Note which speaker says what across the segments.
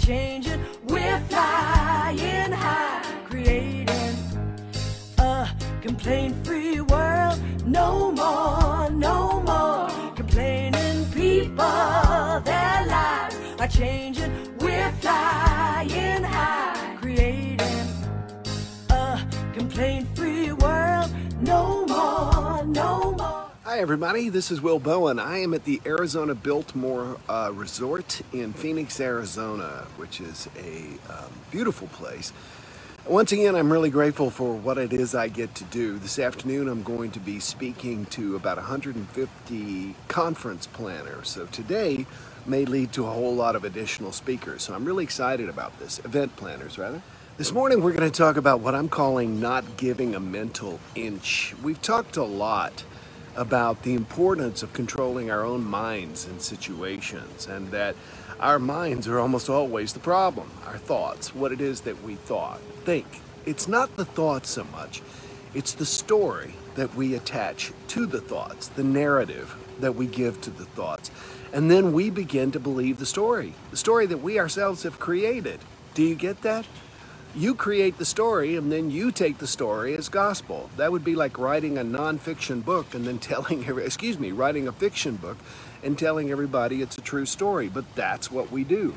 Speaker 1: changing. We're flying high, creating a complaint-free world. No more, no more complaining. People, their lives are changing. We're flying high, creating a complaint-free world. No more, no more.
Speaker 2: Hi everybody, this is Will Bowen. I am at the Arizona Biltmore Resort in Phoenix, Arizona, which is a beautiful place. Once again, I'm really grateful for what it is I get to do. This afternoon, I'm going to be speaking to about 150 conference planners. So today may lead to a whole lot of additional speakers. So I'm really excited about this. Event planners, rather. This morning, we're going to talk about what I'm calling not giving a mental inch. We've talked a lot about the importance of controlling our own minds in situations, and that our minds are almost always the problem. Our thoughts, what it is that we think. It's not the thoughts so much, it's the story that we attach to the thoughts, the narrative that we give to the thoughts. And then we begin to believe the story that we ourselves have created. Do you get that? You create the story, and then you take the story as gospel. That would be like writing a nonfiction book and then writing a fiction book and telling everybody it's a true story. But that's what we do.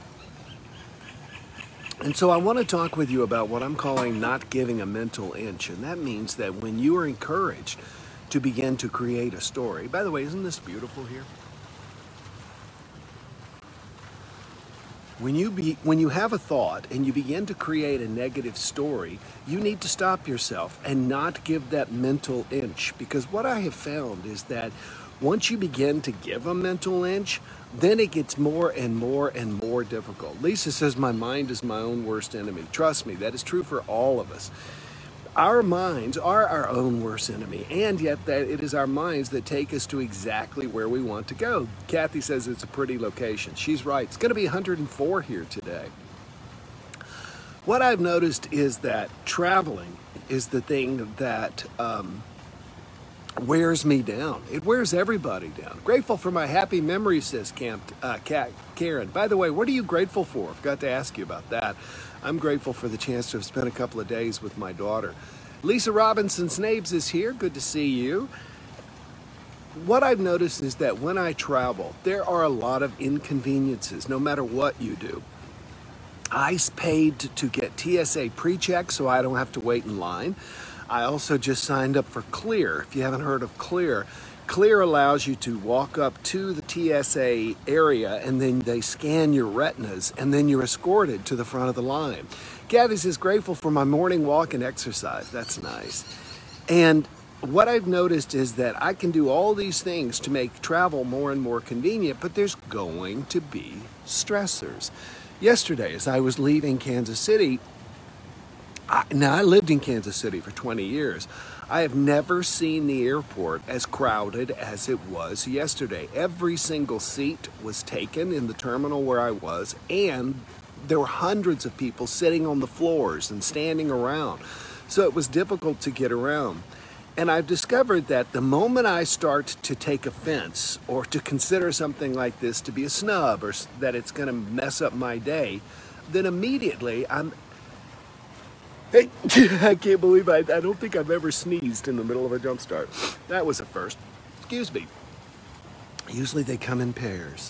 Speaker 2: And so I want to talk with you about what I'm calling not giving a mental inch. And that means that when you are encouraged to begin to create a story. By the way, isn't this beautiful here? When you have a thought and you begin to create a negative story, you need to stop yourself and not give that mental inch. Because what I have found is that once you begin to give a mental inch, then it gets more and more and more difficult. Lisa says, my mind is my own worst enemy. Trust me, that is true for all of us. Our minds are our own worst enemy, and yet that it is our minds that take us to exactly where we want to go. Kathy says it's a pretty location. She's right. It's going to be 104 here today. What I've noticed is that traveling is the thing that wears me down. It wears everybody down. Grateful for my happy memories, says Karen. By the way, what are you grateful for? I forgot to ask you about that. I'm grateful for the chance to have spent a couple of days with my daughter. Lisa Robinson Snabes is here. Good to see you. What I've noticed is that when I travel, there are a lot of inconveniences, no matter what you do. I paid to get TSA pre-check so I don't have to wait in line. I also just signed up for Clear. If you haven't heard of Clear, Clear allows you to walk up to the TSA area and then they scan your retinas and then you're escorted to the front of the line. Kathy says, grateful for my morning walk and exercise. That's nice. And what I've noticed is that I can do all these things to make travel more and more convenient, but there's going to be stressors. Yesterday, as I was leaving Kansas City, I lived in Kansas City for 20 years. I have never seen the airport as crowded as it was yesterday. Every single seat was taken in the terminal where I was, and there were hundreds of people sitting on the floors and standing around. So it was difficult to get around. And I've discovered that the moment I start to take offense or to consider something like this to be a snub or that it's going to mess up my day, then immediately Hey, I can't believe I don't think I've ever sneezed in the middle of a jump start. That was a first. Excuse me. Usually they come in pairs.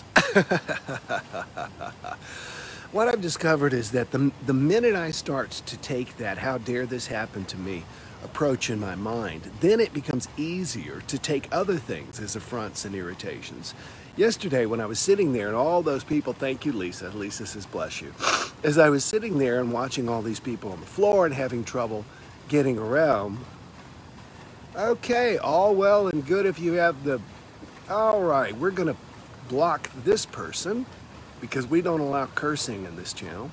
Speaker 2: What I've discovered is that the minute I start to take that, how dare this happen to me, approach in my mind, then it becomes easier to take other things as affronts and irritations. Yesterday, when I was sitting there and all those people, thank you, Lisa. Lisa says, bless you. As I was sitting there and watching all these people on the floor and having trouble getting around, okay, all well and good if you have all right, we're going to block this person because we don't allow cursing in this channel.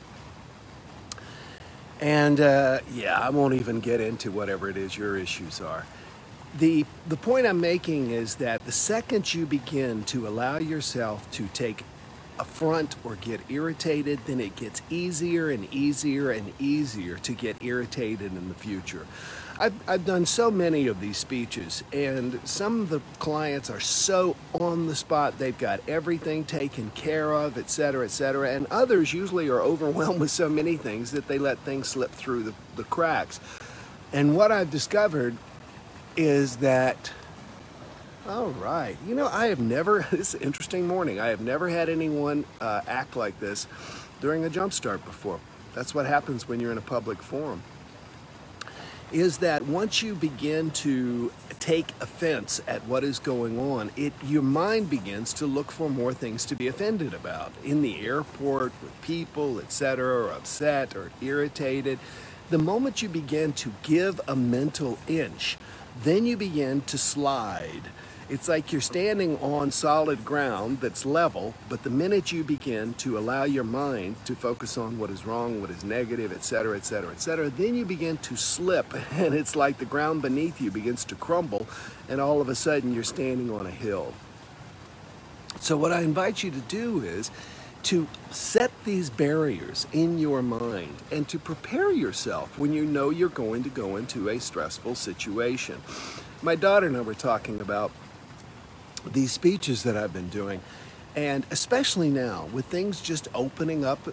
Speaker 2: And I won't even get into whatever it is your issues are. The point I'm making is that the second you begin to allow yourself to take affront or get irritated, then it gets easier and easier and easier to get irritated in the future. I've done so many of these speeches, and some of the clients are so on the spot. They've got everything taken care of, et cetera, and others usually are overwhelmed with so many things that they let things slip through the cracks. And what I've discovered is that, all right, I have never, this is an interesting morning, I have never had anyone act like this during a jumpstart before. That's what happens when you're in a public forum. Is that once you begin to take offense at what is going on, your mind begins to look for more things to be offended about. In the airport, with people, etc., or upset or irritated, the moment you begin to give a mental inch, then you begin to slide. It's like you're standing on solid ground that's level, but the minute you begin to allow your mind to focus on what is wrong, what is negative, etc., then you begin to slip, and it's like the ground beneath you begins to crumble, and all of a sudden you're standing on a hill. So what I invite you to do is to set these barriers in your mind and to prepare yourself when you know you're going to go into a stressful situation. My daughter and I were talking about these speeches that I've been doing, and especially now with things just opening up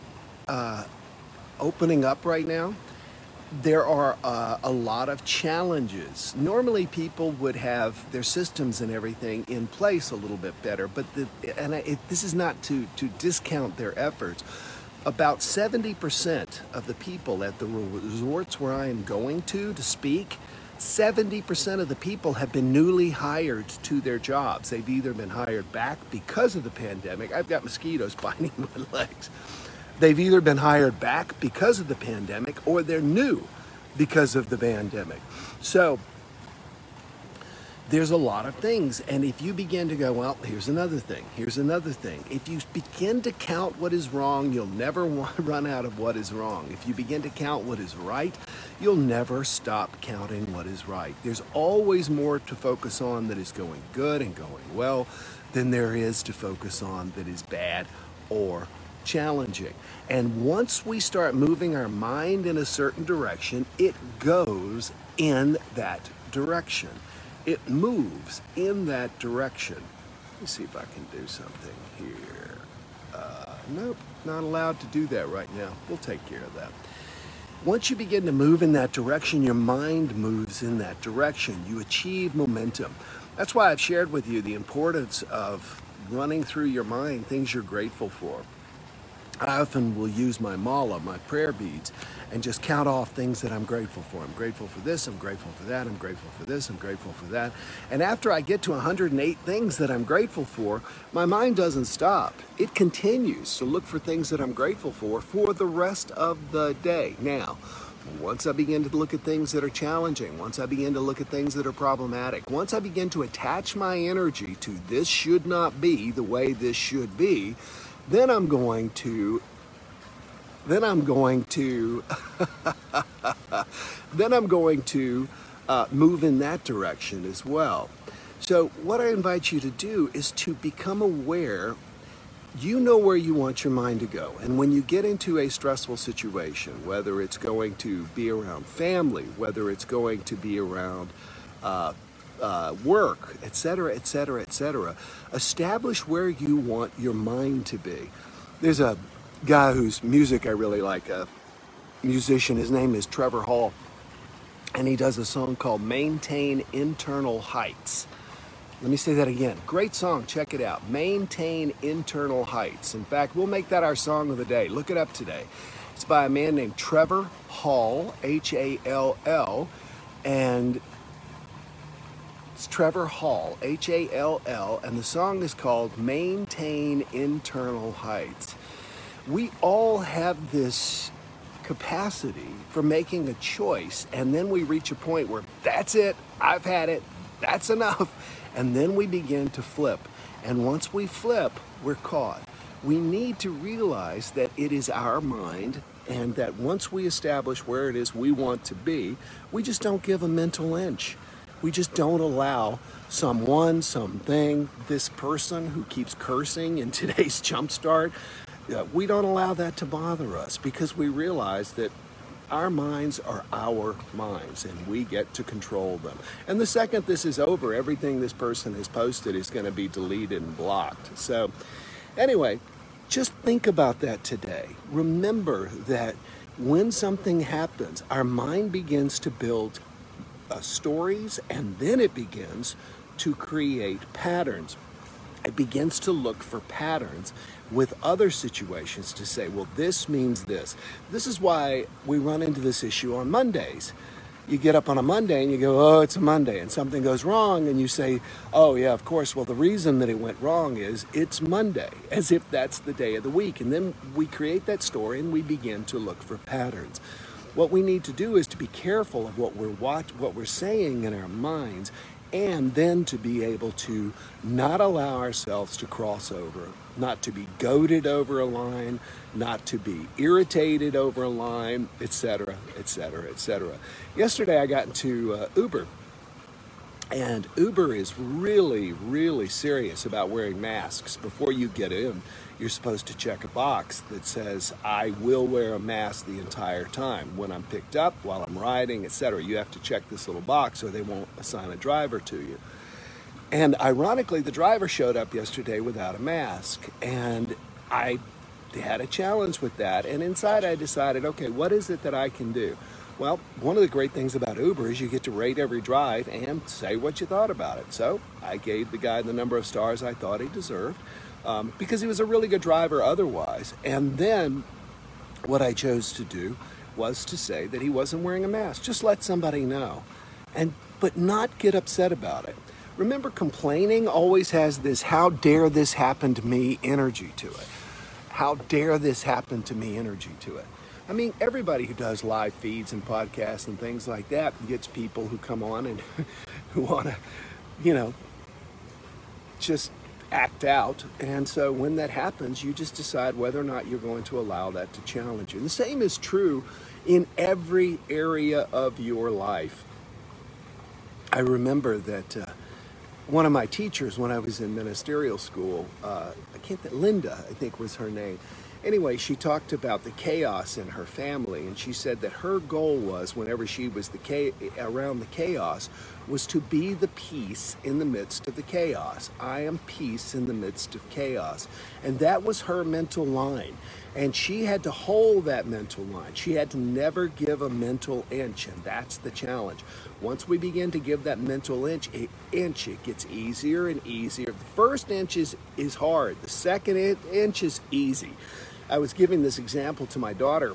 Speaker 2: right now, there are a lot of challenges. Normally people would have their systems and everything in place a little bit better, but this is not to discount their efforts. About 70% of the people at the resorts where I am going to speak, 70% of the people have been newly hired to their jobs. They've either been hired back because of the pandemic. I've got mosquitoes biting my legs. They've either been hired back because of the pandemic, or they're new because of the pandemic. So there's a lot of things. And if you begin to go, well, here's another thing. If you begin to count what is wrong, you'll never run out of what is wrong. If you begin to count what is right, you'll never stop counting what is right. There's always more to focus on that is going good and going well than there is to focus on that is bad or challenging. And once we start moving our mind in a certain direction, it goes in that direction. It moves in that direction. Let me see if I can do something here. Nope, not allowed to do that right now. We'll take care of that. Once you begin to move in that direction, your mind moves in that direction. You achieve momentum. That's why I've shared with you the importance of running through your mind things you're grateful for. I often will use my mala, my prayer beads, and just count off things that I'm grateful for. I'm grateful for this, I'm grateful for that, I'm grateful for this, I'm grateful for that. And after I get to 108 things that I'm grateful for, my mind doesn't stop. It continues to look for things that I'm grateful for the rest of the day. Now, once I begin to look at things that are challenging, once I begin to look at things that are problematic, once I begin to attach my energy to this should not be the way this should be, then I'm going to move in that direction as well. So what I invite you to do is to become aware. You know where you want your mind to go. And when you get into a stressful situation, whether it's going to be around family, whether it's going to be around work, etc., establish where you want your mind to be. There's a guy whose music I really like, a musician. His name is Trevor Hall, and he does a song called Maintain Internal Heights. Let me say that again. Great song. Check it out. Maintain Internal Heights. In fact, we'll make that our song of the day. Look it up today. It's by a man named Trevor Hall, Hall, and it's Trevor Hall, Hall, and the song is called Maintain Internal Heights. We all have this capacity for making a choice, and then we reach a point where that's it, I've had it, that's enough, and then we begin to flip. And once we flip, we're caught. We need to realize that it is our mind, and that once we establish where it is we want to be, we just don't give a mental inch. We just don't allow someone, something, this person who keeps cursing in today's jumpstart, we don't allow that to bother us, because we realize that Our minds are our minds, and we get to control them. And the second this is over, everything this person has posted is going to be deleted and blocked. So anyway, just think about that today. Remember that when something happens, our mind begins to build stories, and then it begins to create patterns. It begins to look for patterns with other situations to say, well, this means this. This is why we run into this issue on Mondays. You get up on a Monday and you go, oh, it's a Monday, and something goes wrong, and you say, oh, yeah, of course. Well, the reason that it went wrong is it's Monday, as if that's the day of the week. And then we create that story and we begin to look for patterns. What we need to do is to be careful of what we're saying in our minds, and then to be able to not allow ourselves to cross over, not to be goaded over a line, not to be irritated over a line, etc., etc., etc. Yesterday I got into Uber, and Uber is really, really serious about wearing masks. Before you get in, you're supposed to check a box that says, I will wear a mask the entire time. When I'm picked up, while I'm riding, etc. You have to check this little box or they won't assign a driver to you. And ironically, the driver showed up yesterday without a mask. And I had a challenge with that. And inside I decided, okay, what is it that I can do? Well, one of the great things about Uber is you get to rate every drive and say what you thought about it. So I gave the guy the number of stars I thought he deserved, because he was a really good driver otherwise. And then what I chose to do was to say that he wasn't wearing a mask. Just let somebody know, but not get upset about it. Remember, complaining always has this how dare this happen to me energy to it. How dare this happen to me energy to it. I mean, everybody who does live feeds and podcasts and things like that gets people who come on and who want to, just act out. And so when that happens, you just decide whether or not you're going to allow that to challenge you. And the same is true in every area of your life. I remember that one of my teachers when I was in ministerial school, Linda, I think was her name. Anyway, she talked about the chaos in her family, and she said that her goal was, whenever she was around the chaos, was to be the peace in the midst of the chaos. I am peace in the midst of chaos. And that was her mental line. And she had to hold that mental line. She had to never give a mental inch, and that's the challenge. Once we begin to give that mental inch, it gets easier and easier. The first inch is hard. The second inch is easy. I was giving this example to my daughter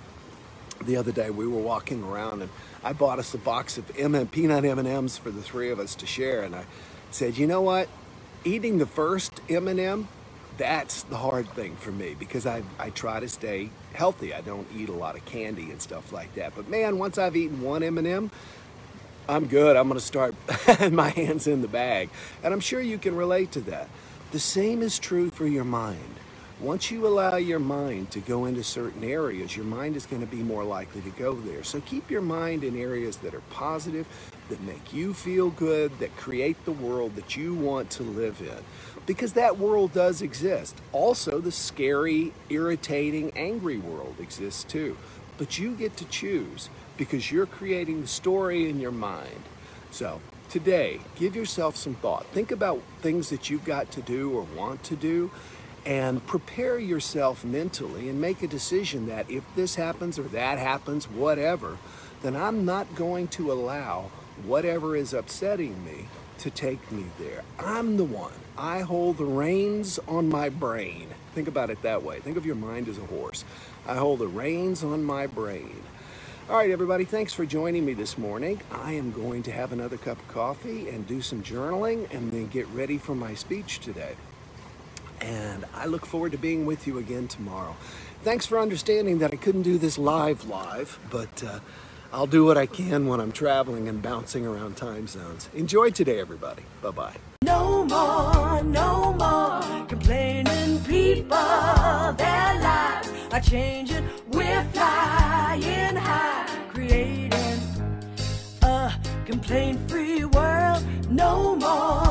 Speaker 2: the other day. We were walking around, and I bought us a box of peanut M&Ms for the three of us to share. And I said, you know what? Eating the first M&M, that's the hard thing for me, because I try to stay healthy. I don't eat a lot of candy and stuff like that. But man, once I've eaten one M&M, I'm good. I'm going to start my hands in the bag. And I'm sure you can relate to that. The same is true for your mind. Once you allow your mind to go into certain areas, your mind is going to be more likely to go there. So keep your mind in areas that are positive, that make you feel good, that create the world that you want to live in. Because that world does exist. Also, the scary, irritating, angry world exists too. But you get to choose, because you're creating the story in your mind. So today, give yourself some thought. Think about things that you've got to do or want to do, and prepare yourself mentally and make a decision that if this happens or that happens, whatever, then I'm not going to allow whatever is upsetting me to take me there. I'm the one. I hold the reins on my brain. Think about it that way. Think of your mind as a horse. I hold the reins on my brain. All right, everybody, thanks for joining me this morning. I am going to have another cup of coffee and do some journaling and then get ready for my speech today. And I look forward to being with you again tomorrow. Thanks for understanding that I couldn't do this live, but I'll do what I can when I'm traveling and bouncing around time zones. Enjoy today, everybody. Bye-bye.
Speaker 1: No more complaining people. Their lives are changing. We're flying high, creating a complaint-free world. No more.